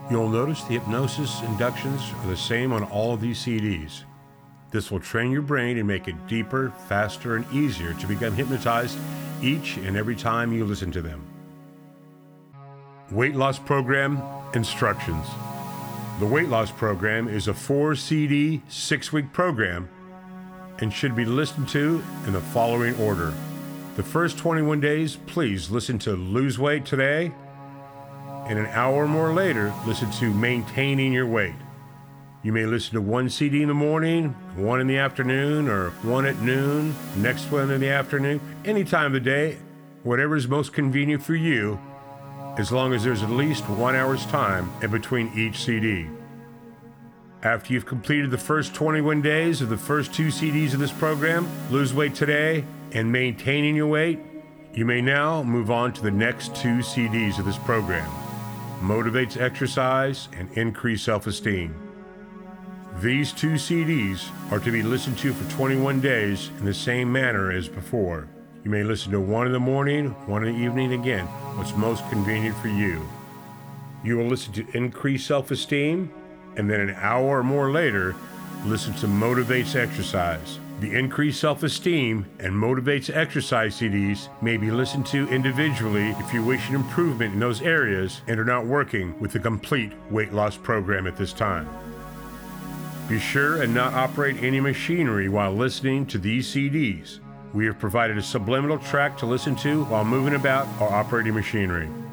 You'll notice the hypnosis inductions are the same on all of these CDs. This will train your brain and make it deeper, faster, and easier to become hypnotized each and every time you listen to them. Weight Loss Program Instructions. The Weight Loss Program is a 4-CD, 6-week program and should be listened to in the following order. The first 21 days, please listen to Lose Weight Today, and an hour or more later, listen to Maintaining Your Weight. You may listen to one CD in the morning, one in the afternoon, or one at noon, next one in the afternoon, any time of the day, whatever is most convenient for you, as long as there's at least 1 hour's time in between each CD. After you've completed the first 21 days of the first 2 CDs of this program, Lose Weight Today and Maintaining Your Weight, you may now move on to the next 2 CDs of this program, Motivates Exercise and Increase Self-Esteem. These 2 CDs are to be listened to for 21 days in the same manner as before. You may listen to one in the morning, one in the evening, again, what's most convenient for you. You will listen to Increase Self-Esteem, and then an hour or more later, listen to Motivates Exercise. The Increase Self-Esteem and Motivates Exercise CDs may be listened to individually if you wish an improvement in those areas and are not working with the complete weight loss program at this time. Be sure and not operate any machinery while listening to these CDs. We have provided a subliminal track to listen to while moving about or operating machinery.